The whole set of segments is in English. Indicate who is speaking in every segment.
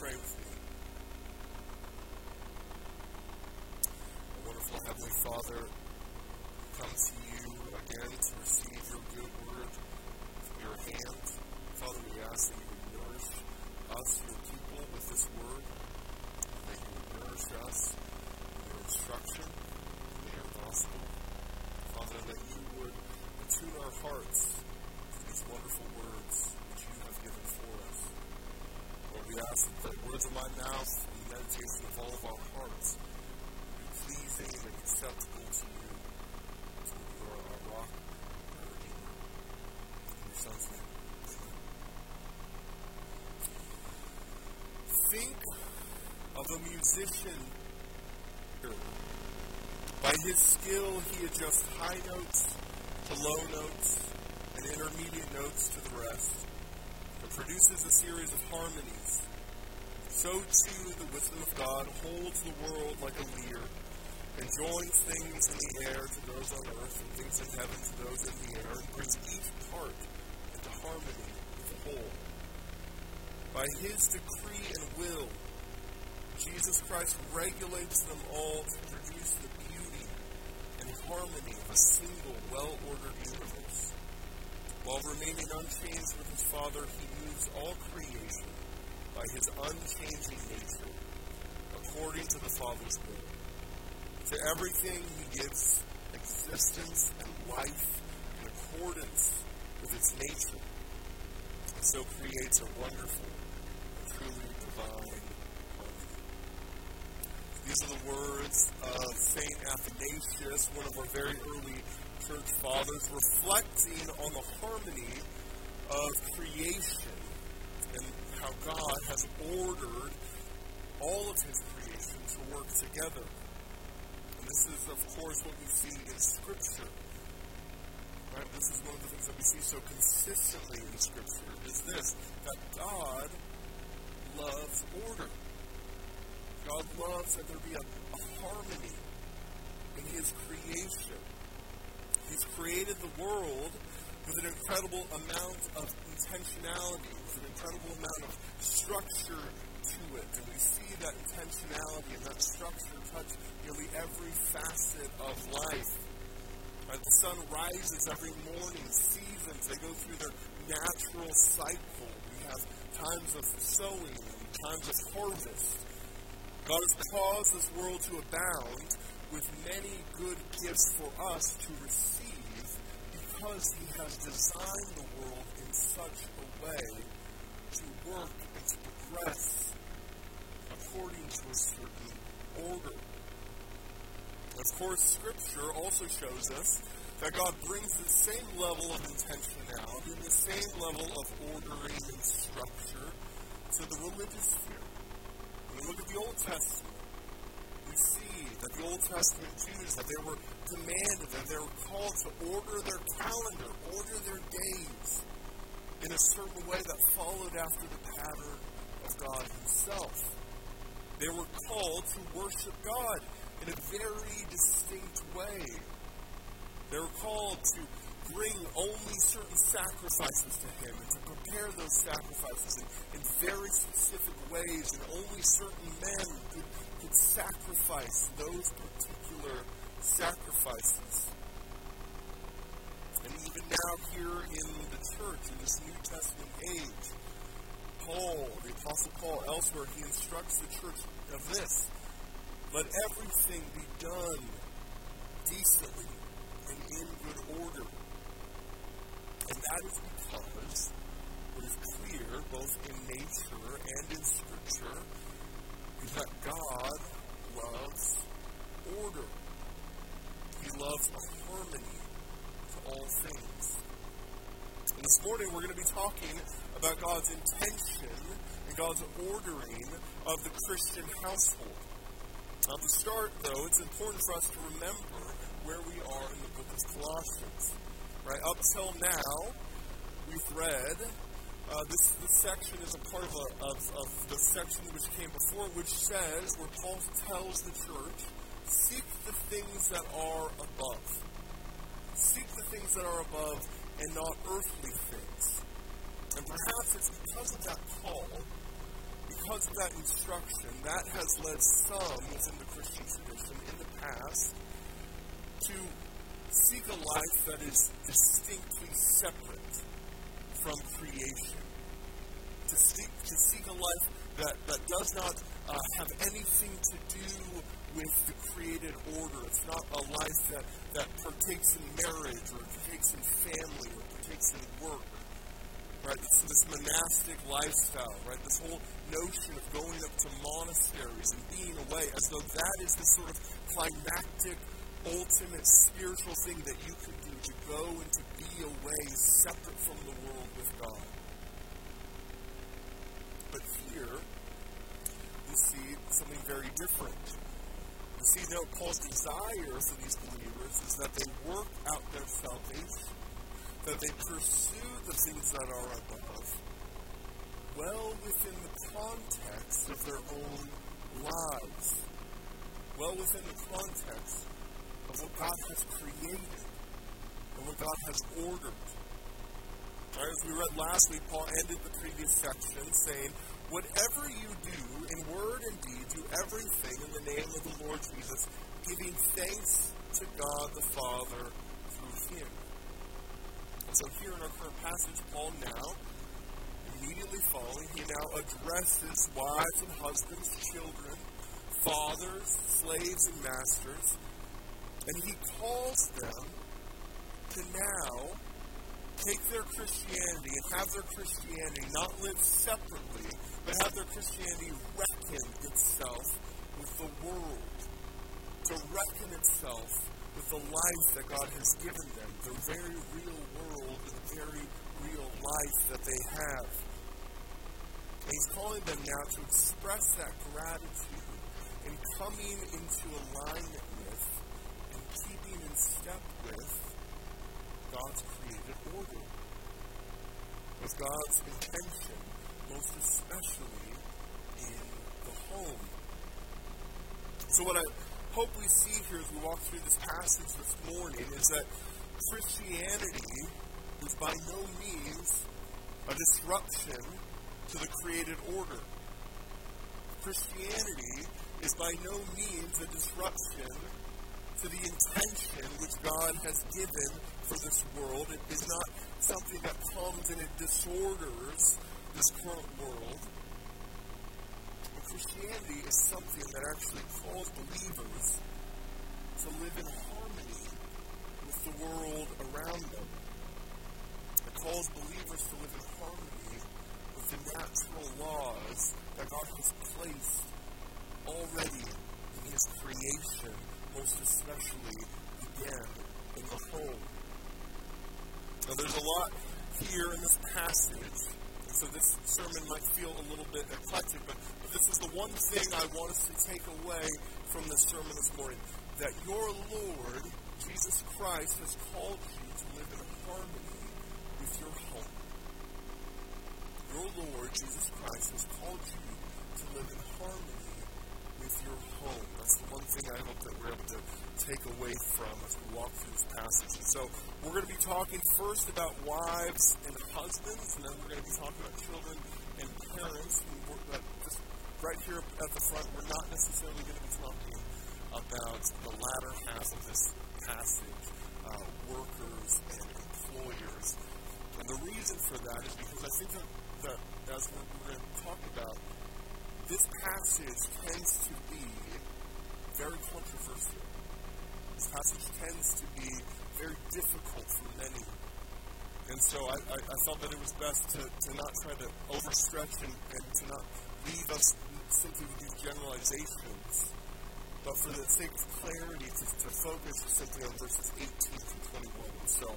Speaker 1: pray with me. Our wonderful Heavenly Father, we come to you again to receive your good word from your hand. Father, we ask that you would nourish us, your people, with this word, that you would nourish us in your instruction, in your gospel. Father, that you would attune our hearts to these wonderful words which you have given for us. Lord, we ask that the words of my mouth and the meditation of all of our hearts be pleasing and acceptable to you. So you are our rock, our redeemer. In your Son's name, amen. Think of a musician. By his skill, he adjusts high notes to low notes and intermediate notes to the rest, and produces a series of harmonies. So too the wisdom of God holds the world like a lyre, and joins things in the air to those on earth, and things in heaven to those in the air, and brings each part into harmony with the whole. By his decree and will, Jesus Christ regulates them all to produce the beauty and harmony of a single, well-ordered universe. While remaining unchanged with his Father, he moves all creation by his unchanging nature, according to the Father's will. To everything he gives existence and life in accordance with its nature, and so creates a wonderful and truly divine harmony. These are the words of St. Athanasius, one of our very early church fathers, reflecting on the harmony of creation and how God has ordered all of his creation to work together. And this is, of course, what we see in Scripture. Right? This is one of the things that we see so consistently in Scripture, is this, that God loves order. God loves that there be a harmony in his creation. He's created the world with an incredible amount of intentionality, with an incredible amount of structure to it. And we see that intentionality and that structure touch nearly every facet of life. Right? The sun rises every morning, seasons, they go through their natural cycle. We have times of sowing and times of harvest. God has caused this world to abound with many good gifts for us to receive, because he has designed the world in such a way to work and to progress according to a certain order. Of course, Scripture also shows us that God brings the same level of intentionality and the same level of ordering and structure to the religious sphere. When we look at the Old Testament, we see that the Old Testament Jews, that they were commanded, that they were called to order their calendar, order their days in a certain way that followed after the pattern of God himself. They were called to worship God in a very distinct way. They were called to bring only certain sacrifices to him and to prepare those sacrifices in very specific ways, and only certain men could sacrifice those particular sacrifices. And even now here in the church, in this New Testament age, Paul, the Apostle Paul, elsewhere, he instructs the church of this: let everything be done decently and in good order. And that is because what is clear, both in nature and in Scripture, is that God loves order. He loves a harmony to all things. And this morning we're going to be talking about God's intention and God's ordering of the Christian household. Now, to start, though, it's important for us to remember where we are in the book of Colossians. Right? Up till now, we've read, this section is a part of the section which came before, which says, where Paul tells the church, seek the things that are above. Seek the things that are above and not earthly things. And perhaps it's because of that call, because of that instruction, that has led some within the Christian tradition in the past to seek a life that is distinctly separate from creation. To seek a life that does not have anything to do with the created order. It's not a life that partakes in marriage or partakes in family or partakes in work. Right? This monastic lifestyle, right? This whole notion of going up to monasteries and being away, as though that is the sort of climactic, ultimate spiritual thing that you can do, to go and to be away, separate from the world with God. But here, we see something very different. You see, now Paul's desire for these believers is that they work out their salvation, that they pursue the things that are above, well within the context of their own lives, well within the context of what God has created and what God has ordered. Right, as we read last week, Paul ended the previous section saying, whatever you do in word and deed, do everything in the name of the Lord Jesus, giving thanks to God the Father through him. And so here in our current passage, Paul now, immediately following, he now addresses wives and husbands, children, fathers, slaves and masters, and he calls them to now take their Christianity and have their Christianity not live separately, but have their Christianity reckon itself with the world, to reckon itself with the life that God has given them, the very real world and the very real life that they have. And he's calling them now to express that gratitude in coming into alignment with and keeping in step with God's created order, with God's intention, most especially in the home. So what I hope we see here as we walk through this passage this morning is that Christianity is by no means a disruption to the created order. Christianity is by no means a disruption to the intention which God has given for this world. It is not something that comes and it disorders this current world. But Christianity is something that actually calls believers to live in harmony with the world around them. It calls believers to live in harmony with the natural laws that God has placed already in his creation, most especially, again, in the home. Now, there's a lot here in this passage, and so this sermon might feel a little bit eclectic, but this is the one thing I want us to take away from this sermon this morning, that your Lord, Jesus Christ, has called you to live in harmony with your home. Your Lord, Jesus Christ, has called you to live in harmony with your home. That's the one thing I hope that we're able to take away from as we walk through this passage. And so we're going to be talking first about wives and husbands, and then we're going to be talking about children and parents. And just right here at the front, we're not necessarily going to be talking about the latter half of this passage, workers and employers. And the reason for that is because I think that as we're going to talk about, this passage tends to be very controversial. This passage tends to be very difficult for many. And so I felt that it was best to not try to overstretch and to not leave us simply with these generalizations, but for the sake of clarity, to focus simply on verses 18 through 21. And so,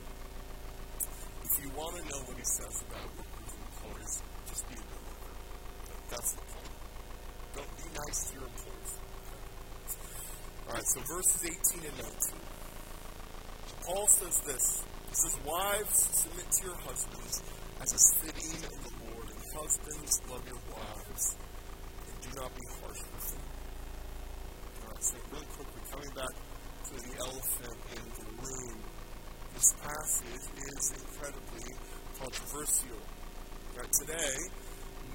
Speaker 1: if you want to know what he says about workers and employers, just be a good worker. That's the point. Don't be nice to your employees. Alright, so verses 18 and 19. Paul says this. He says, wives, submit to your husbands as is fitting in the Lord, and husbands, love your wives, and do not be harsh with them. Alright, so really quickly, coming back to the elephant in the room, this passage is incredibly controversial. Right, today,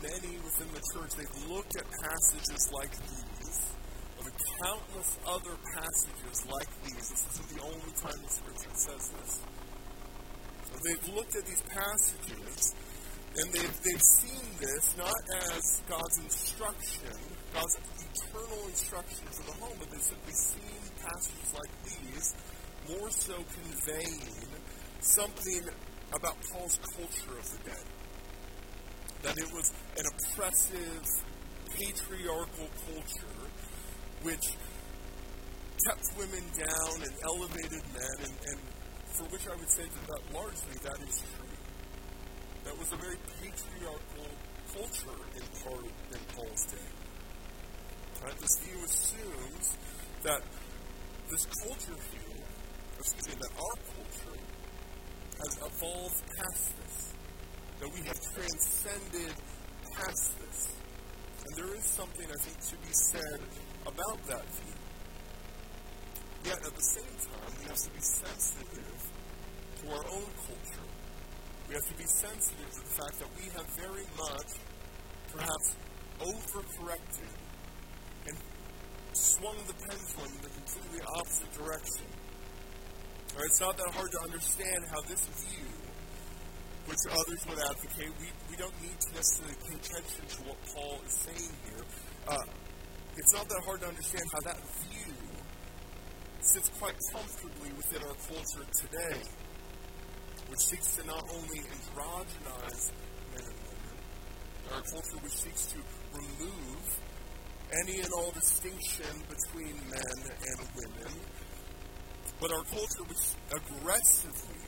Speaker 1: many within the church, they've looked at passages like these, of countless other passages like these. This isn't the only time the Scripture says this. They've looked at these passages, and they've seen this not as God's instruction, God's eternal instruction for the home, but they've simply seen passages like these more so conveying something about Paul's culture of the day. That it was an oppressive, patriarchal culture which kept women down and elevated men, and for which I would say that largely that is true. That was a very patriarchal culture in Paul's day. Right? This view assumes that this culture view, that our culture has evolved past this. That we have transcended past this. And there is something, I think, to be said about that view. Yet, at the same time, we have to be sensitive to our own culture. We have to be sensitive to the fact that we have very much, perhaps, overcorrected and swung the pendulum in the completely opposite direction. Right? It's not that hard to understand how this view, which others would advocate, we don't need to necessarily pay attention to what Paul is saying here. It's not that hard to understand how that view sits quite comfortably within our culture today, which seeks to not only androgynize men and women, our culture which seeks to remove any and all distinction between men and women, but our culture which aggressively,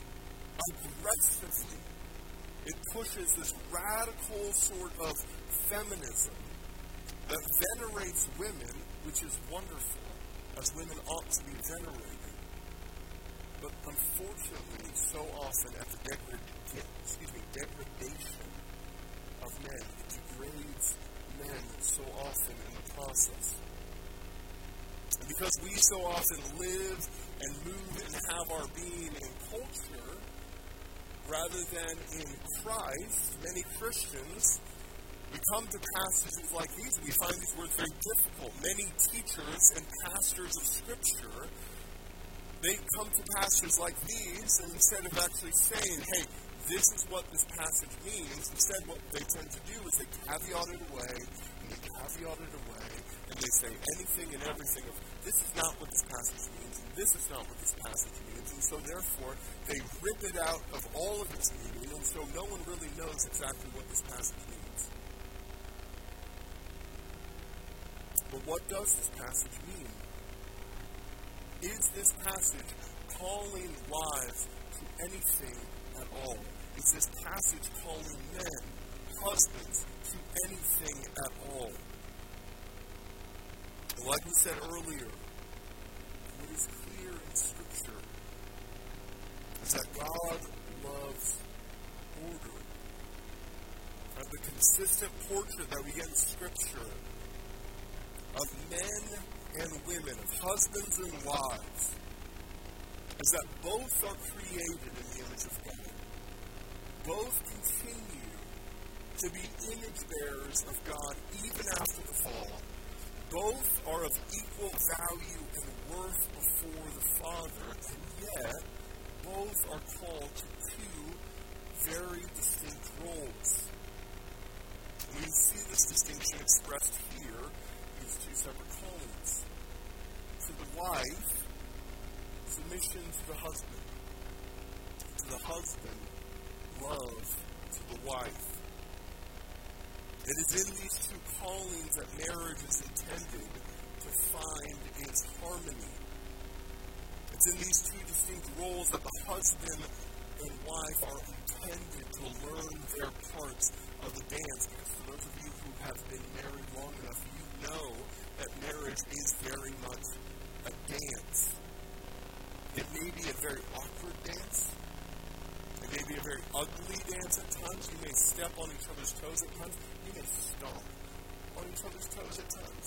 Speaker 1: it pushes this radical sort of feminism that venerates women, which is wonderful, as women ought to be venerated. But unfortunately, so often at the degradation of men, it degrades men so often in the process. And because we so often live and move and have our being in culture, rather than in Christ, many Christians, we come to passages like these and we find these words very difficult. Many teachers and pastors of Scripture, they come to passages like these, and instead of actually saying, hey, this is what this passage means, instead what they tend to do is they caveat it away, and they say anything and everything of, this is not what this passage means, and this is not what this passage means, and so therefore they rip it out of all of its meaning, and so no one really knows exactly what this passage means. But what does this passage mean? Is this passage calling wives to anything at all? Is this passage calling men, husbands, to anything at all? And like we said earlier, what is clear in Scripture is that God loves order. And the consistent portrait that we get in Scripture of men and women, of husbands and wives, is that both are created in the image of God. Both continue to be image bearers of God even after the fall. Both are of equal value and worth before the Father, and yet both are called to two very distinct roles. And we see this distinction expressed here in these two separate callings. To the wife, submission to the husband. To the husband, love to the wife. It is in these two callings that marriage is intended to find its harmony. It's in these two distinct roles that the husband and wife are intended to learn their parts of the dance. Because for those of you who have been married long enough, you know that marriage is very much a dance. It may be a very awkward dance. It may be a very ugly dance at times. You may step on each other's toes at times. You may stomp on each other's toes at times.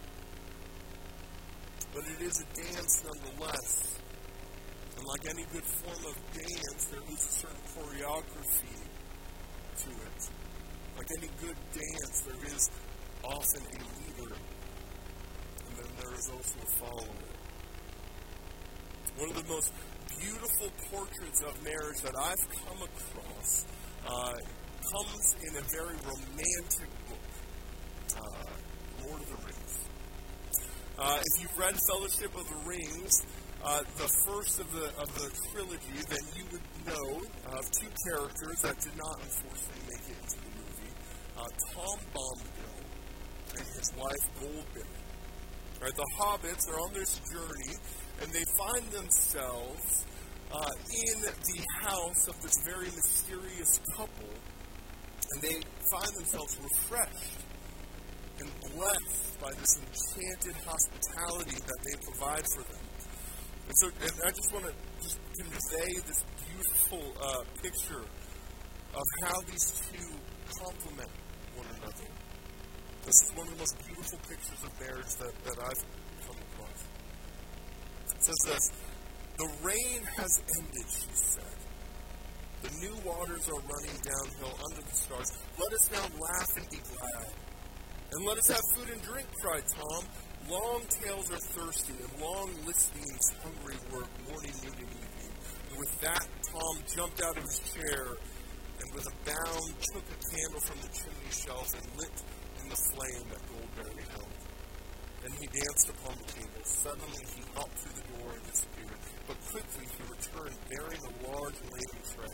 Speaker 1: But it is a dance nonetheless. And like any good form of dance, there is a certain choreography to it. Like any good dance, there is often a leader, and then there is also a follower. One of the most beautiful portraits of marriage that I've come across comes in a very romantic book, Lord of the Rings. If you've read Fellowship of the Rings, the first of the trilogy, then you would know of two characters that did not unfortunately make it into the movie, Tom Bombadil and his wife Goldberry. Right, the hobbits are on this journey, and they find themselves in the house of this very mysterious couple, and they find themselves refreshed and blessed by this enchanted hospitality that they provide for them. And I just want to just convey this beautiful picture of how these two complement one another. This is one of the most beautiful pictures of marriage that I've come across. It says this: "The rain has ended," she said. "The new waters are running downhill under the stars. Let us now laugh and be glad. And let us have food and drink," cried Tom. "Long tails are thirsty, and long listenings hungry work, morning, noon, and evening." And with that, Tom jumped out of his chair, and with a bound took a candle from the chimney shelf and lit in the flame that Goldberry held. Then he danced upon the table. Suddenly he hopped through the door and disappeared. But quickly he returned, bearing a large laden tray.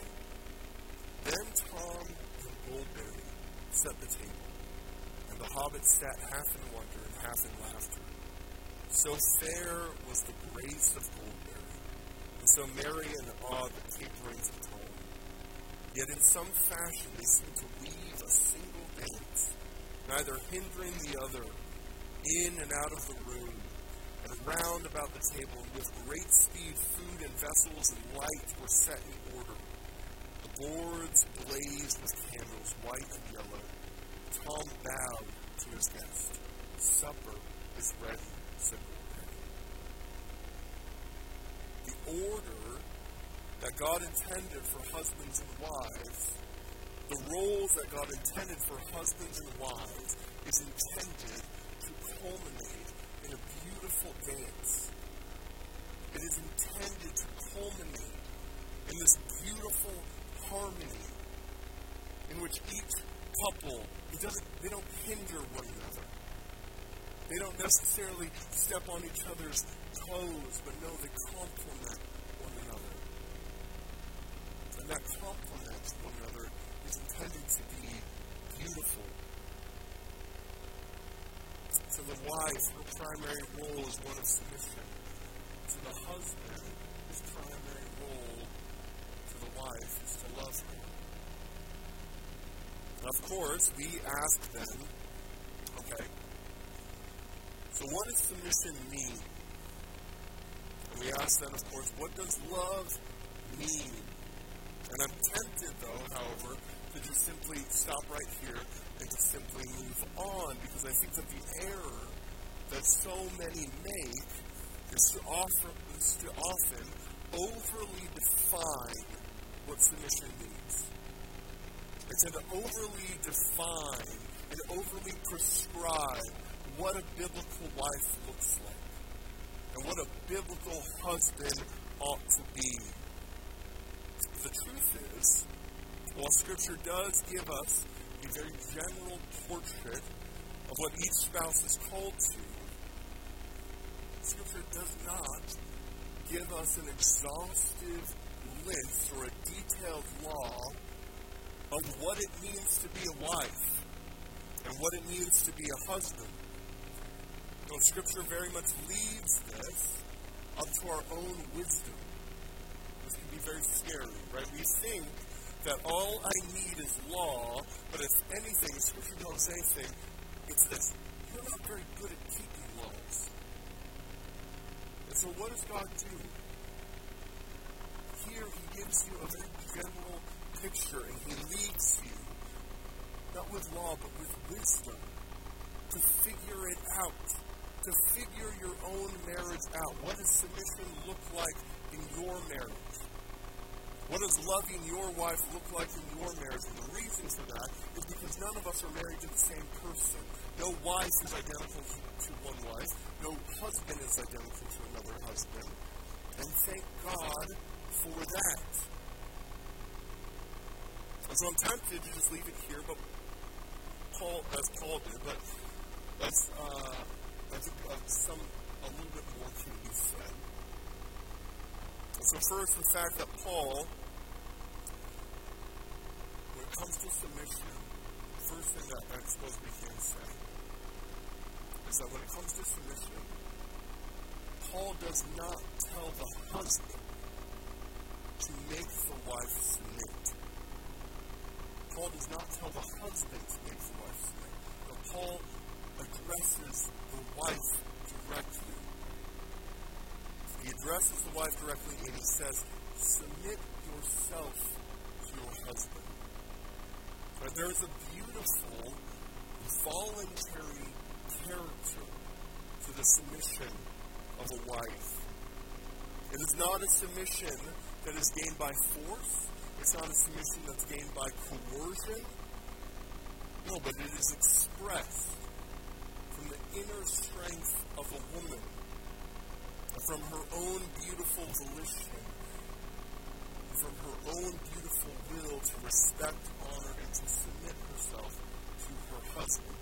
Speaker 1: Then Tom and Goldberry set the table. And the hobbits sat half in wonder and half in laughter. So fair was the grace of Goldberry, and so merry and odd the caperings of Tom. Yet in some fashion they seemed to weave a single dance, neither hindering the other, in and out of the room, and round about the table. And with great speed food and vessels and light were set in order. The boards blazed with candles, white and yellow. Tom bowed to his guest. "Supper is ready," said Goldberry. The order that God intended for husbands and wives, the roles that God intended for husbands and wives, is intended to culminate in a beautiful dance. It is intended to culminate in this beautiful harmony in which each couple, they don't hinder one another. They don't necessarily step on each other's toes, but no, they complement one another. And that complement to one another is intended to be beautiful. To the wife, her primary role is one of submission. To the husband, his primary role to the wife is to love her. Of course, we ask them, okay, so what does submission mean? And we ask them, of course, what does love mean? And I'm tempted, though, however, to just simply stop right here and to simply move on, because I think that the error that so many make is to often overly define what submission means. It's to overly define and overly prescribe what a biblical wife looks like and what a biblical husband ought to be. The truth is, while Scripture does give us a very general portrait of what each spouse is called to, Scripture does not give us an exhaustive list or a detailed law of what it means to be a wife and what it means to be a husband. Well, Scripture very much leaves this up to our own wisdom. This can be very scary, right? We think that all I need is law, but if anything, Scripture don't say anything, it's this: you're not very good at keeping laws. And so what does God do? Here he gives you a very general picture, and he leads you, not with law, but with wisdom, to figure it out, to figure your own marriage out. What does submission look like in your marriage? What does loving your wife look like in your marriage? And the reason for that is because none of us are married to the same person. No wife is identical to one wife. No husband is identical to another husband. And thank God for that. And so I'm tempted to just leave it here, but as Paul did, but I think a little bit more can be said. So first, the fact that Paul, when it comes to submission, the first thing that I suppose we can say is that when it comes to submission, Paul does not tell the husband to make the wife submit. Paul does not tell the husband to make the wife submit. But Paul addresses the wife directly. He addresses the wife directly and he says, submit yourself to your husband. Right, there is a beautiful, voluntary character to the submission of a wife. It is not a submission that is gained by force. It's not a submission that's gained by coercion. No, but it is expressed from the inner strength of a woman, from her own beautiful volition, from her own beautiful will to respect, honor, and to submit herself to her husband.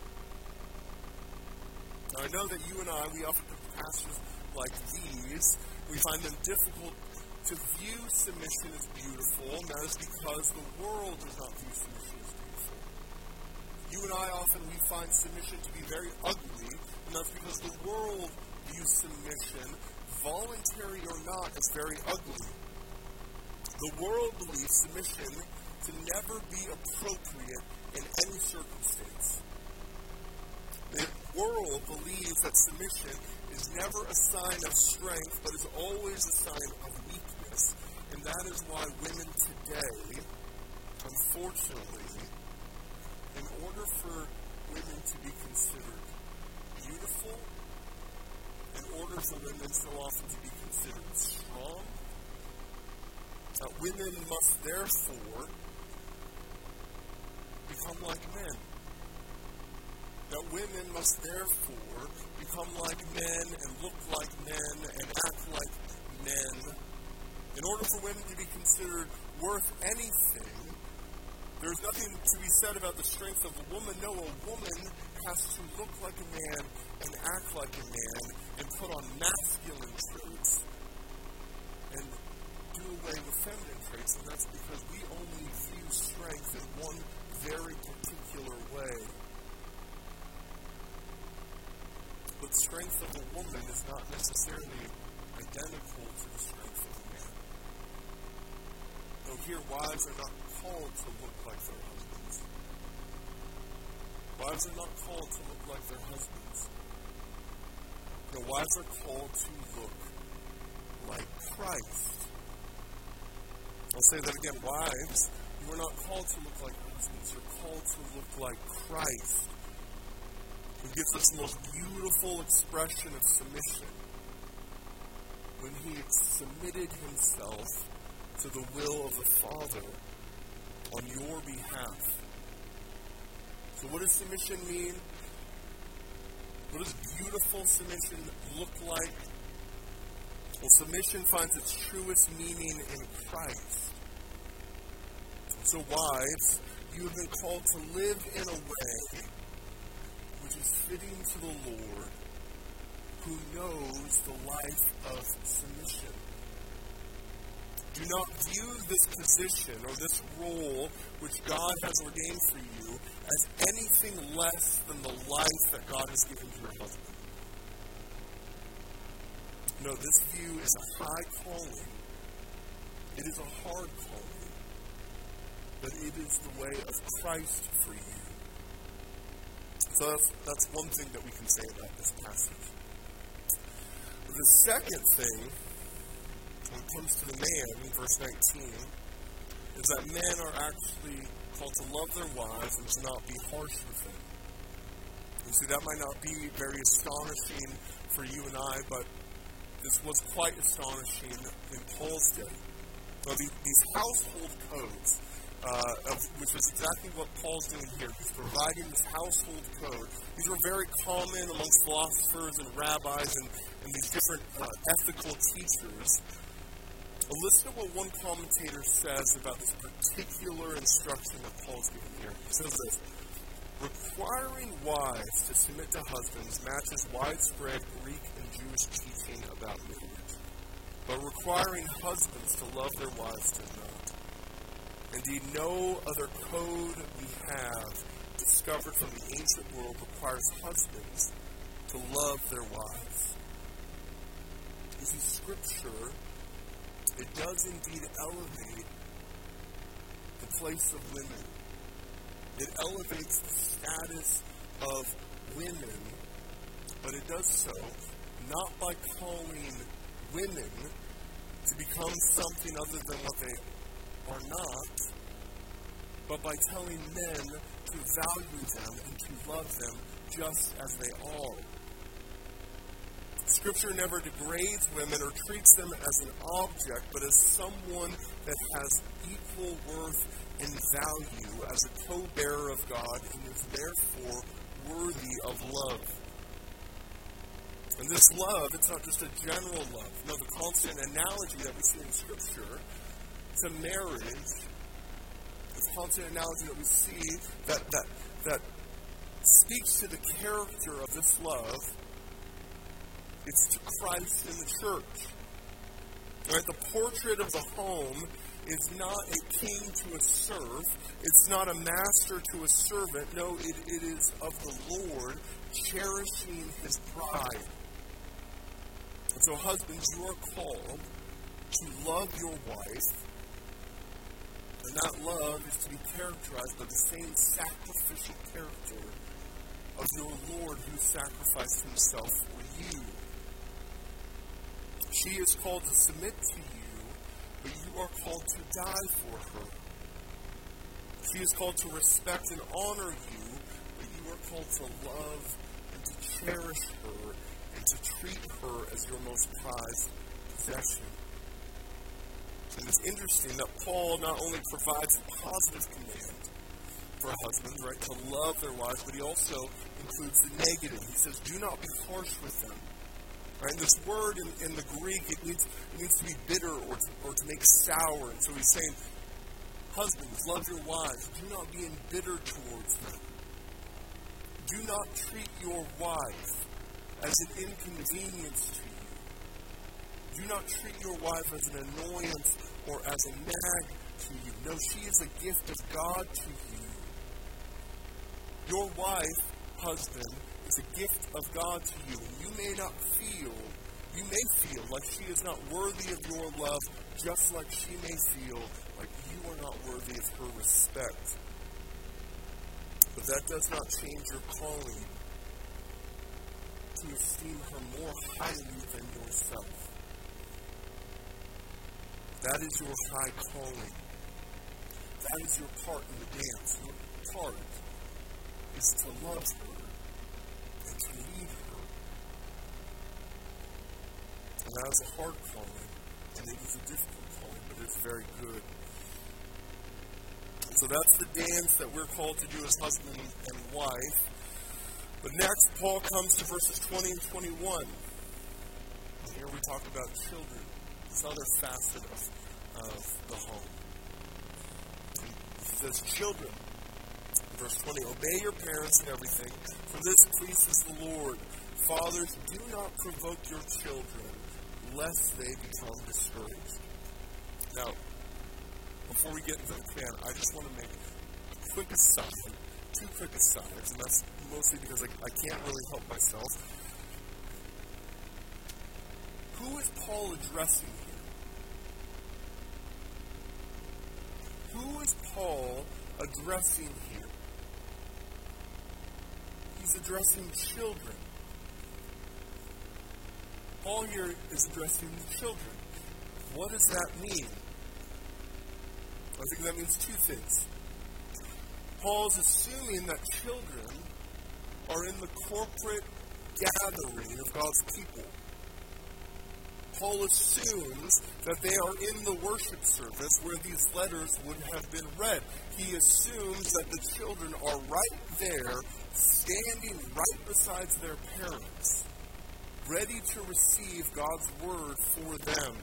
Speaker 1: Now, I know that you and I, we often come to passages like these, we find them difficult to view submission as beautiful, and that is because the world does not view submission as beautiful. You and I often, we find submission to be very ugly, and that's because the world views submission, voluntary or not, as very ugly. The world believes submission to never be appropriate in any circumstance. The world believes that submission is never a sign of strength, but is always a sign of weakness. And that is why women today, unfortunately, in order for women to be considered beautiful, in order for women so often to be considered strong, women must therefore become like men. That women must therefore become like men and look like men and act like men. In order for women to be considered worth anything, there's nothing to be said about the strength of a woman. No, a woman has to look like a man and act like a man and put on masculine traits and do away with feminine traits. And that's because we only view strength in one very particular way. But the strength of a woman is not necessarily identical to the strength of a man. Though here, wives are not called to look like their husbands. Wives are not called to look like their husbands. No, wives are called to look like Christ. I'll say that again. Wives, you are not called to look like husbands. You're called to look like Christ, who gives us the most beautiful expression of submission when he submitted himself to the will of the Father on your behalf. So what does submission mean? What does beautiful submission look like? Well, submission finds its truest meaning in Christ. So wives, you have been called to live in a way which is fitting to the Lord, who knows the life of submission. Do not view this position or this role which God has ordained for you as anything less than the life that God has given to your husband. No, this view is a high calling. It is a hard calling. But it is the way of Christ for you. So that's one thing that we can say about this passage. The second thing, when it comes to the man, in verse 19, is that men are actually called to love their wives and to not be harsh with them. You see, that might not be very astonishing for you and I, but this was quite astonishing in Paul's day. Well, these household codes, which is exactly what Paul's doing here. He's providing this household code. These were very common amongst philosophers and rabbis and these different ethical teachers. Listen to what one commentator says about this particular instruction that Paul's giving here. He says this: requiring wives to submit to husbands matches widespread Greek and Jewish teaching about marriage, but requiring husbands to love their wives does not. Indeed, no other code we have discovered from the ancient world requires husbands to love their wives. You see, Scripture, it does indeed elevate the place of women. It elevates the status of women, but it does so not by calling women to become something other than what they are not, but by telling men to value them and to love them just as they are. Scripture never degrades women or treats them as an object, but as someone that has equal worth and value as a co-bearer of God and is therefore worthy of love. And this love, it's not just a general love. No, the constant analogy that we see in Scripture to marriage, this constant analogy that we see that speaks to the character of this love, it's to Christ in the church. Right? The portrait of the home is not a king to a serf. It's not a master to a servant. No, it is of the Lord cherishing his bride. And so, husbands, you are called to love your wife. And that love is to be characterized by the same sacrificial character of your Lord who sacrificed himself for you. She is called to submit to you, but you are called to die for her. She is called to respect and honor you, but you are called to love and to cherish her and to treat her as your most prized possession. And it's interesting that Paul not only provides a positive command for husbands, right, to love their wives, but he also includes the negative. He says, do not be harsh with them. Right? This word in the Greek, it means to be bitter or to make sour. And so he's saying, husbands, love your wives. Do not be embittered towards them. Do not treat your wife as an inconvenience to you. Do not treat your wife as an annoyance or as a nag to you. No, she is a gift of God to you. Your wife, husband, is a gift of God to you. You may feel like she is not worthy of your love, just like she may feel like you are not worthy of her respect. But that does not change your calling to esteem her more highly than yourself. That is your high calling. That is your part in the dance. Your part is to love her and to lead her. And that is a hard calling, and it is a difficult calling, but it's very good. And so that's the dance that we're called to do as husband and wife. But next, Paul comes to verses 20 and 21. And here we talk about children, this other facet of the home. And he says, children, verse 20, obey your parents in everything, for this pleases the Lord. Fathers, do not provoke your children, lest they become discouraged. Now, before we get into the command, I just want to make a quick aside, two quick asides, and that's mostly because I can't really help myself. Who is Paul addressing here? Who is Paul addressing here? He's addressing children. Paul here is addressing the children. What does that mean? I think that means two things. Paul is assuming that children are in the corporate gathering of God's people. Paul assumes that they are in the worship service where these letters would have been read. He assumes that the children are right there, standing right beside their parents, ready to receive God's word for them.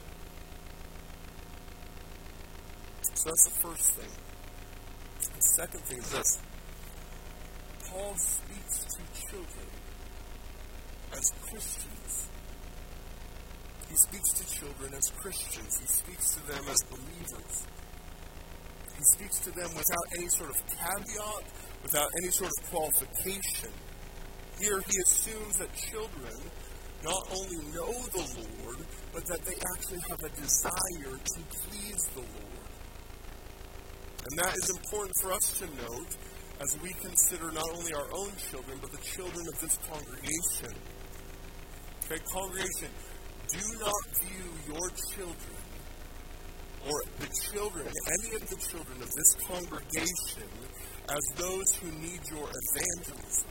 Speaker 1: So that's the first thing. The second thing is this. Paul speaks to children as Christians. He speaks to children as Christians. He speaks to them as believers. He speaks to them without any sort of caveat, without any sort of qualification. Here he assumes that children not only know the Lord, but that they actually have a desire to please the Lord. And that is important for us to note as we consider not only our own children, but the children of this congregation. Okay, congregation, do not view your children, or the children, any of the children of this congregation, as those who need your evangelism.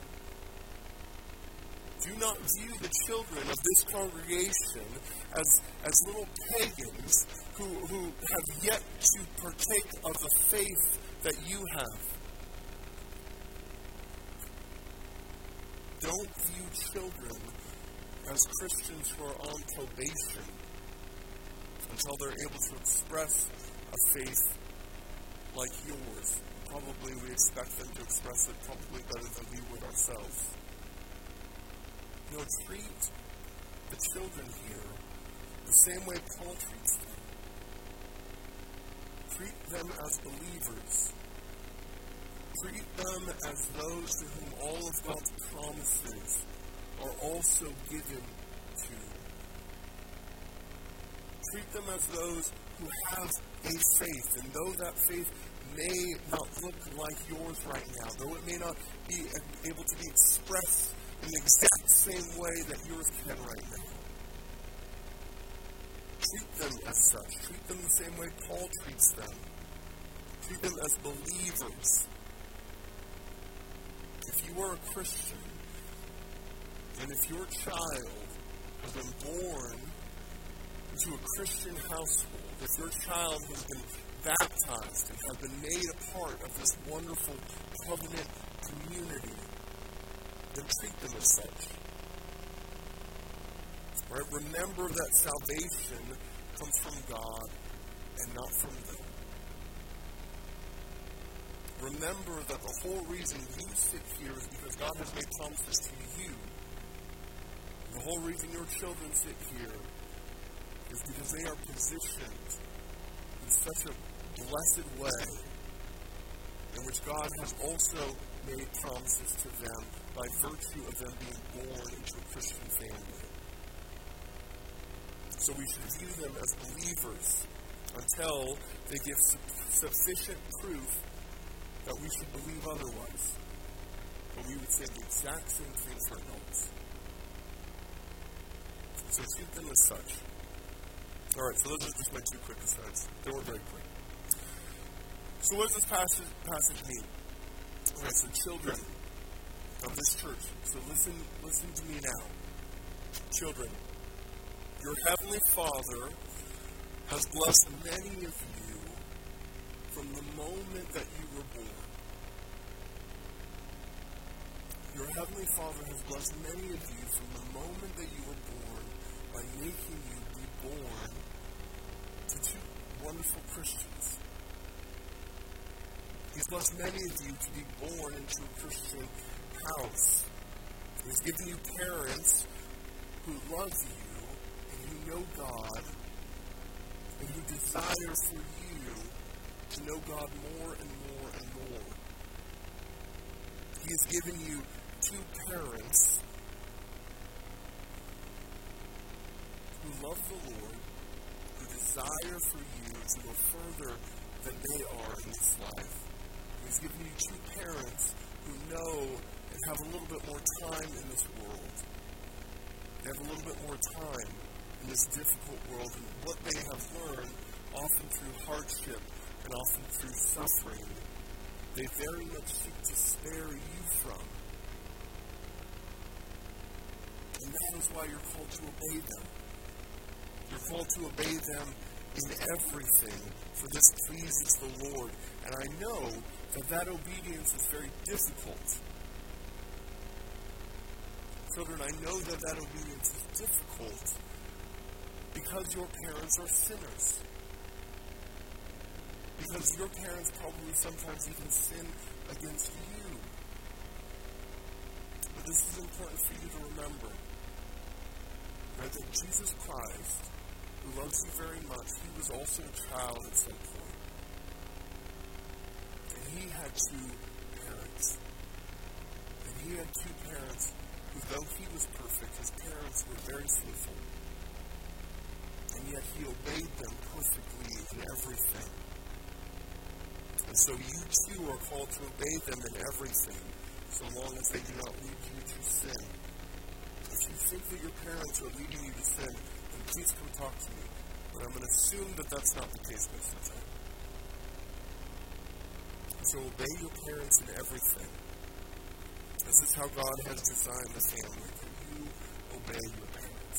Speaker 1: Do not view the children of this congregation as little pagans who have yet to partake of the faith that you have. Don't view children as Christians who are on probation until they're able to express a faith like yours. Probably we expect them to express it probably better than we would ourselves. Treat the children here the same way Paul treats them. Treat them as believers. Treat them as those to whom all of God's promises are also given to. Treat them as those who have a faith, and though that faith may not look like yours right now, though it may not be able to be expressed in the exact same way that yours can right now. Treat them as such. Treat them the same way Paul treats them. Treat them as believers. If you are a Christian, and if your child has been born into a Christian household, if your child has been baptized and has been made a part of this wonderful covenant community, then treat them as such. Right? Remember that salvation comes from God and not from them. Remember that the whole reason you sit here is because God has made promises to you. The whole reason your children sit here is because they are positioned in such a blessed way in which God has also made promises to them by virtue of them being born into a Christian family. So we should view them as believers until they give sufficient proof that we should believe otherwise. But we would say the exact same thing for adults. So treat them as such. Alright, so those are just my two quick asides. They weren't very quick. So what does this passage mean? Alright, so children of this church, so listen to me now. Children, your Heavenly Father has blessed many of you from the moment that you were born. Your Heavenly Father has blessed many of you from the moment that you were born by making you be born to two wonderful Christians. He's blessed many of you to be born into a Christian house. He's given you parents who love you and who know God and who desire for you to know God more and more and more. He has given you two parents who love the Lord, who desire for you to go further than they are in this life. He's given you two parents who know and have a little bit more time in this world. They have a little bit more time in this difficult world, and what they have learned, often through hardship and often through suffering, they very much seek to spare you from. And that is why you're called to obey them. You're called to obey them in everything, for this pleases the Lord. And I know that obedience is very difficult. Children, I know that obedience is difficult because your parents are sinners. Because your parents probably sometimes even sin against you. But this is important for you to remember. Right, that Jesus Christ, who loves you very much, he was also a child at some point. And he had two parents. And he had two parents who, though he was perfect, his parents were very sinful. And yet he obeyed them perfectly in everything. And so you too are called to obey them in everything, so long as they do not lead you to sin. If you think that your parents are leading you to sin, then please come talk to me. But I'm going to assume that that's not the case most of the time. So obey your parents in everything. This is how God has designed the family, that you obey your parents.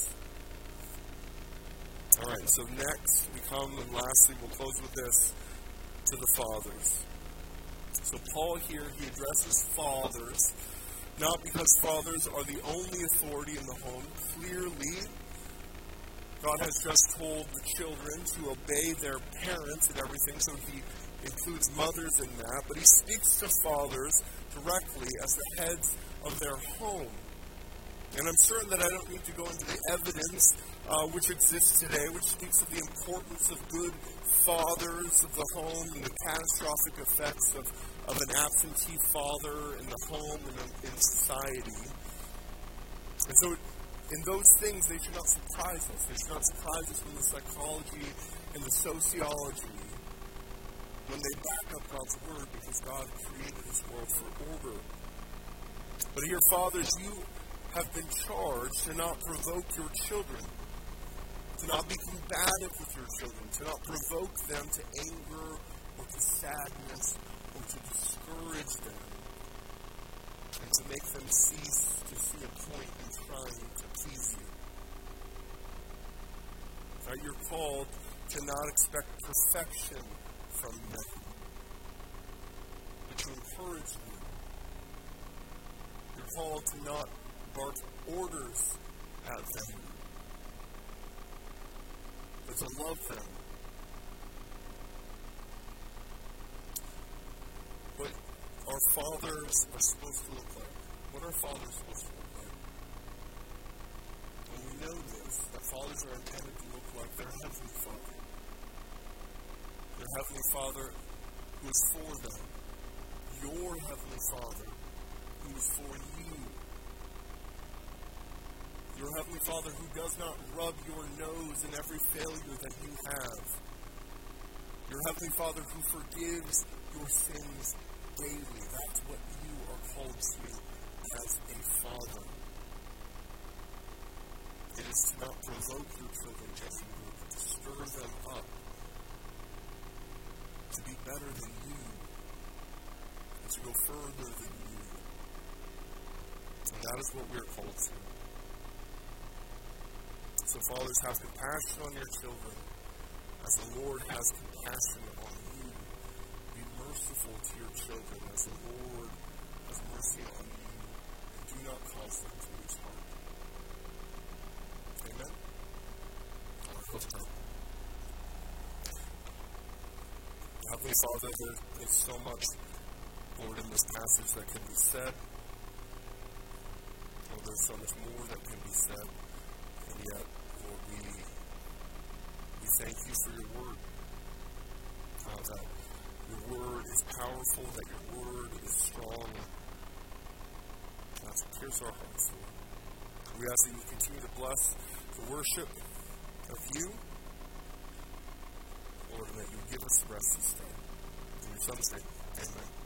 Speaker 1: All right, so next we come, and lastly, we'll close with this, to the fathers. So Paul here, he addresses fathers, not because fathers are the only authority in the home. Clearly, God has just told the children to obey their parents and everything, so he includes mothers in that. But he speaks to fathers directly as the heads of their home. And I'm certain that I don't need to go into the evidence which exists today, which speaks of the importance of good fathers of the home and the catastrophic effects of an absentee father in the home and in society. And so in those things, they should not surprise us. They should not surprise us when the psychology and the sociology, when they back up God's word, because God created this world for order. But here, fathers, you have been charged to not provoke your children, to not be combative with your children, to not provoke them to anger or to sadness or to discourage them, and to make them cease to see a point in trying to please you. Right? You're called to not expect perfection from them, but to encourage them. You're called to not bark orders at them, but to love them. What our fathers are supposed to look like. What are fathers supposed to look like? And we know this, that fathers are intended to look like their Heavenly Father. Their Heavenly Father who is for them. Your Heavenly Father who is for you. Your Heavenly Father who does not rub your nose in every failure that you have. Your Heavenly Father who forgives your sins daily. That's what you are called to as a father. It is to not provoke your children, Jesse, but to stir them up to be better than you and to go further than you. And that is what we are called to. So fathers, have compassion on your children as the Lord has compassion on you. Be merciful to your children as the Lord has mercy on you. And do not cause them to lose heart. Amen? Heavenly Father, there is so much, Lord, in this passage that can be said. Lord, there's so much more that can be said. And yet, Lord, we thank you for your word. That your word is powerful, that your word is strong. So pierce our hearts, Lord. We ask that you continue to bless the worship of you, Lord, and that you give us the rest this day. In your Son's name, amen.